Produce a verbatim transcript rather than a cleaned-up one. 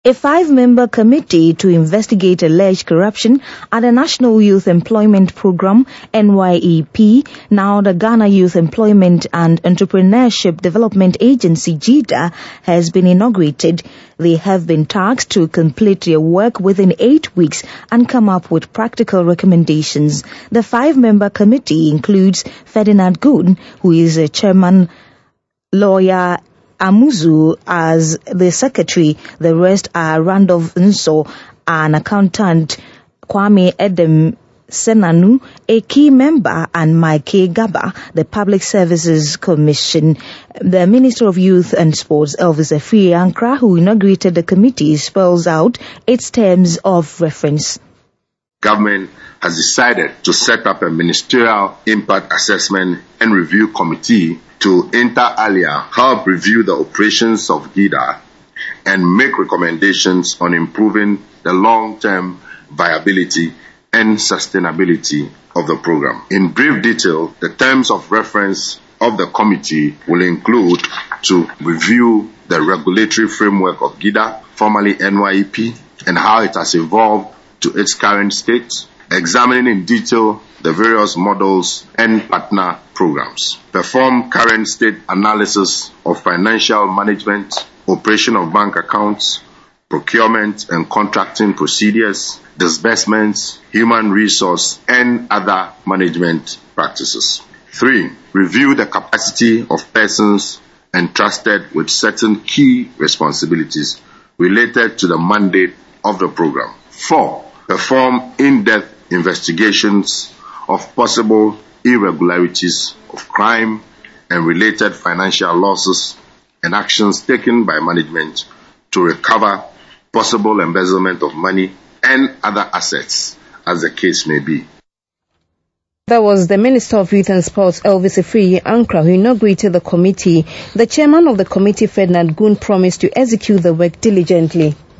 A five-member committee to investigate alleged corruption at the National Youth Employment Program, N Y E P, now the Ghana Youth Employment and Entrepreneurship Development Agency, GYEEDA, has been inaugurated. They have been tasked to complete their work within eight weeks and come up with practical recommendations. The five-member committee includes Ferdinand Goon, who is a chairman, lawyer Amuzu as the secretary. The rest are Randolph Nso, an accountant, Kwame Edem Senanu, a key member, and Mike Gaba, the Public Services Commission. The Minister of Youth and Sports, Elvis Afriyie-Ankrah, who inaugurated the committee, spells out its terms of reference. Government has decided to set up a ministerial impact assessment and review committee to inter alia help review the operations of GYEEDA and make recommendations on improving the long-term viability and sustainability of the program. In brief detail, the terms of reference of the committee will include to review the regulatory framework of GYEEDA, formerly N Y E P, and how it has evolved to its current state, examining in detail the various models and partner programs, perform current state analysis of financial management, operation of bank accounts, procurement and contracting procedures, disbursements, human resource, and other management practices. Three, review the capacity of persons entrusted with certain key responsibilities related to the mandate of the program. Four, perform in-depth investigations of possible irregularities of crime and related financial losses and actions taken by management to recover possible embezzlement of money and other assets, as the case may be. That was the Minister of Youth and Sports, Elvis Afriyie-Ankrah, who inaugurated the committee. The chairman of the committee, Ferdinand Goon, promised to execute the work diligently.